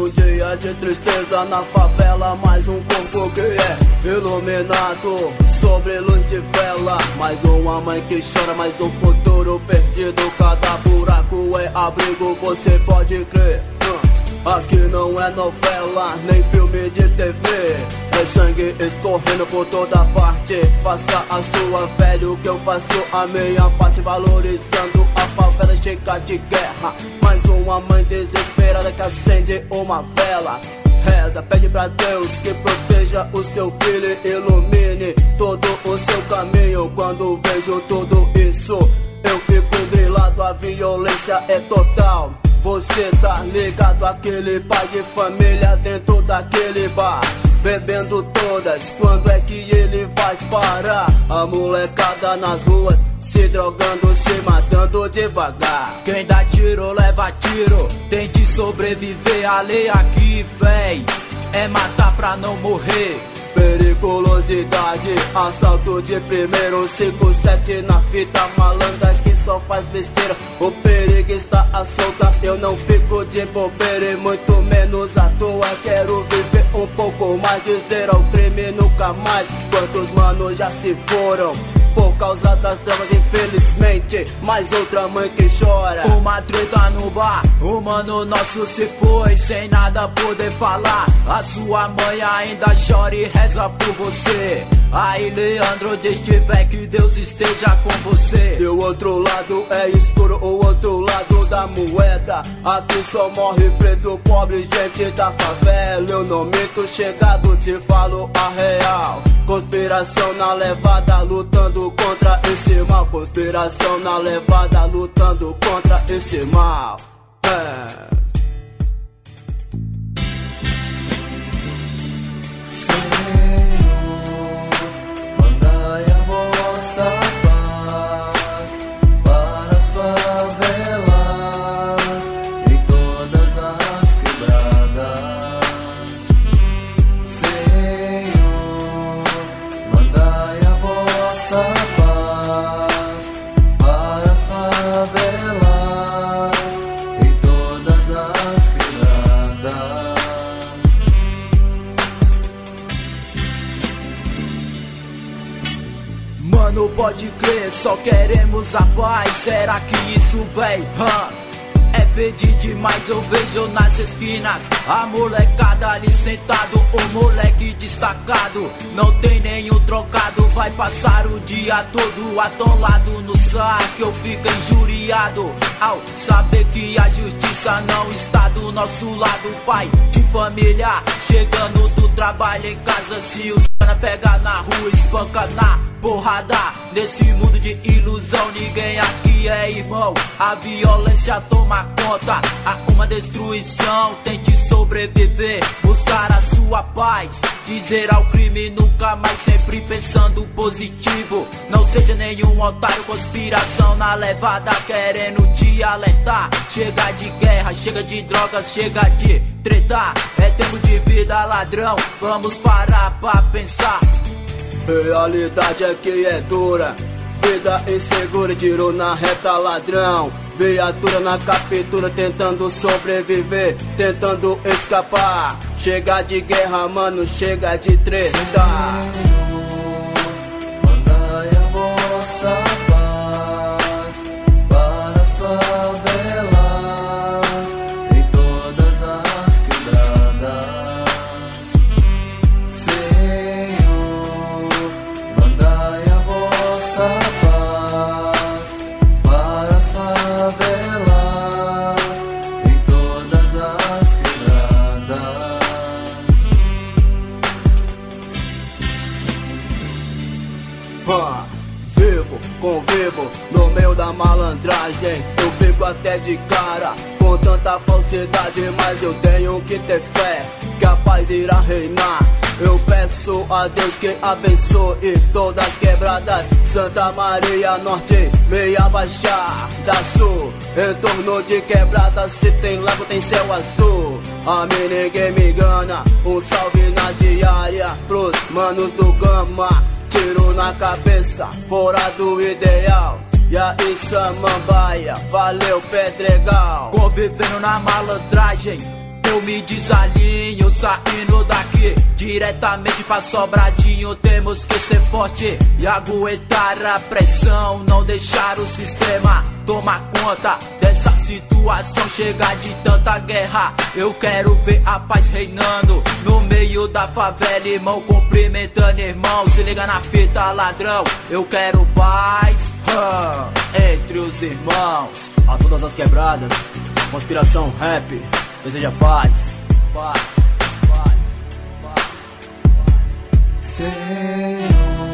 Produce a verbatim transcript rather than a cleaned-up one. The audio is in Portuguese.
Um dia de tristeza na favela, mais um corpo que é iluminado sobre luz de vela. Mais uma mãe que chora, mais um futuro perdido. Cada buraco é abrigo, você pode crer. Aqui não é novela, nem filme de T V. É sangue escorrendo por toda parte. Faça a sua, velho, que eu faço a minha parte. Valorizando a favela cheia de guerra. Mais uma mãe desesperada que acende uma vela. Reza, pede pra Deus que proteja o seu filho e ilumine todo o seu caminho. Quando vejo tudo isso, eu fico grilado, a violência é total. Você tá ligado, aquele pai de família dentro daquele bar, bebendo todas, quando é que ele vai parar? A molecada nas ruas, se drogando, se matando devagar. Quem dá tiro, leva tiro, tente sobreviver. A lei aqui, véi, é matar pra não morrer. Periculosidade, assalto de primeiro, cinco sete na fita, malandra que só faz besteira. O perigo está à solta, eu não fico de bobeira e muito menos à toa. Quero viver um pouco mais, dizer ao crime nunca mais. Quantos manos já se foram por causa das drogas, infelizmente. Mais outra mãe que chora. Uma treta no bar, o mano nosso se foi sem nada poder falar. A sua mãe ainda chora e reza por você. Aí Leandro, Deus tiver, que Deus esteja com você. Se o outro lado é escuro, o outro lado da moeda. Aqui só morre preto, pobre, gente da favela. Eu não minto, chegado, te falo a real. Conspiração na levada, lutando contra esse mal. Conspiração na levada, lutando contra esse mal. É. Mano, pode crer, só queremos a paz. Será que isso, véi, huh? É pedir demais, eu vejo nas esquinas a molecada ali sentado, o moleque destacado. Não tem nenhum trocado, vai passar o dia todo atolado no saco. Eu fico injuriado ao saber que a justiça não está do nosso lado. Pai de família, chegando do trabalho em casa, se os cana pega na rua, espanca na porrada. Nesse mundo de ilusão, ninguém aqui é irmão. A violência toma conta, há uma destruição. Tente sobreviver, buscar a sua paz, dizer ao crime nunca mais, sempre pensando positivo. Não seja nenhum otário, conspiração na levada, querendo te alertar. Chega de guerra, chega de drogas, chega de tretar. É tempo de vida, ladrão, vamos parar pra pensar. Realidade aqui é dura, vida insegura, tiro na reta, ladrão. Viatura na captura, tentando sobreviver, tentando escapar. Chega de guerra, mano, chega de treta. Mandai a vossa paz para as favelas e todas as quebradas. Senhor, mandai a vossa paz para as favelas e todas as quebradas. Ah, vivo, convivo no meio da malandragem. Eu fico até de cara com tanta falsidade, mas eu tenho que ter fé que a paz irá reinar. Eu peço a Deus que abençoe todas as quebradas, Santa Maria Norte, meia Baixada Sul. Em torno de quebradas, se tem lago tem céu azul. A mim ninguém me engana, um salve na diária pros manos do Gama. Tiro na cabeça, fora do ideal. E aí Samambaia, valeu Pedregal. Convivendo na malandragem, eu me desalinho, saindo daqui diretamente pra Sobradinho. Temos que ser forte e aguentar a pressão, não deixar o sistema tomar conta dessa situação. Chegar de tanta guerra, eu quero ver a paz reinando no meio da favela, irmão, cumprimentando irmão. Se liga na fita, ladrão, eu quero paz ah, entre os irmãos. A todas as quebradas, conspiração rap deseja paz, paz, paz, paz, paz. Senhor.